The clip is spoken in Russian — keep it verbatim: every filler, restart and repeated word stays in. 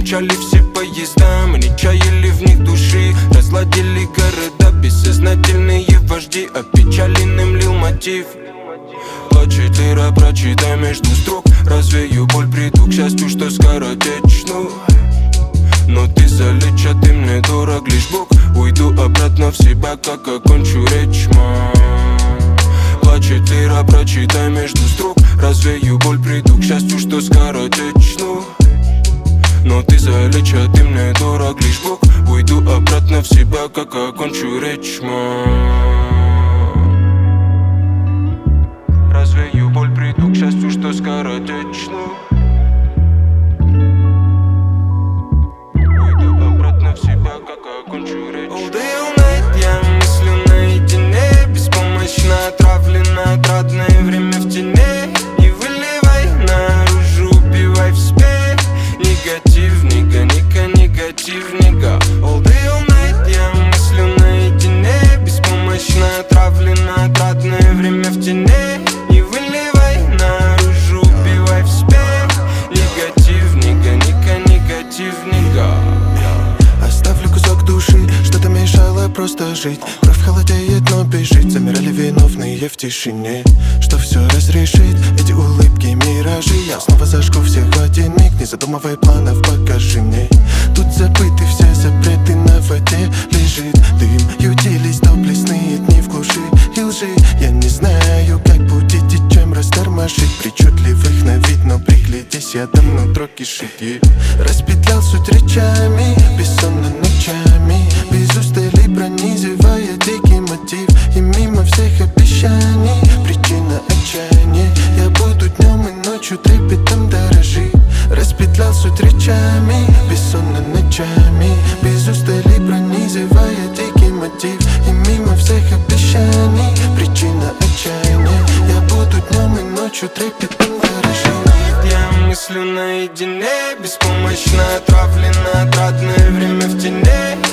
Отмечали все поезда, мы не чаяли в них души. Разладили города бессознательные вожди, опечаленным лил мотив. Плачет лира, прочитай между строк. Развею боль, приду к счастью, что скоротечно. Но ты залеча, ты мне дорог, лишь Бог. Уйду обратно в себя, как окончу речь, мам. Плачет лира, прочитай между строк. Развею боль, приду к счастью, что скоротечно. Но ты залеча, ты мне дорог, лишь Бог. Уйду обратно в себя, как окончу речь, мам. Развею боль, приду к счастью, что скоротечно. Уйду обратно в себя, как окончу речь. All day, all night я мыслю наедине. Беспомощно отравлено, отрадное время в тени. Не выливай наружу, убивай в себе. Негативника, ника, негативника. All day, all night я мыслю наедине. Беспомощно отравлено, отрадное время в тени. Не выливай наружу, убивай в себе. Негативника, ника, негативника. Оставлю кусок души, что-то мешало просто жить. Кровь холодеет, но бежит. Замирали виновные в тишине. Что все разрешит, эти улыбки, миражи. Я снова зажгу всех в один миг. Не задумывай планов, покажи мне. Тут забыты все запреты, на воде лежит дым. Ютились доблестные дни в глуши и лжи. Я не знаю, как будет и чем растормошить причудливых на вид, но приглядись, я давно нутро кишит. Распетлял суть речами, бессонно ночами, без устали пронизывая дикий мотив. И мимо всех обещаний причина отчаяния. Я буду днем и ночью трепетом дорожи. Распетлял суть речами, бессонно ночами, без устали пронизывая дикий мотив. И мимо всех обещаний причина отчаяния. Я буду днем и ночью трепетом дорожи. Я мыслю наедине. Беспомощно отравлено, отрадное время в тени.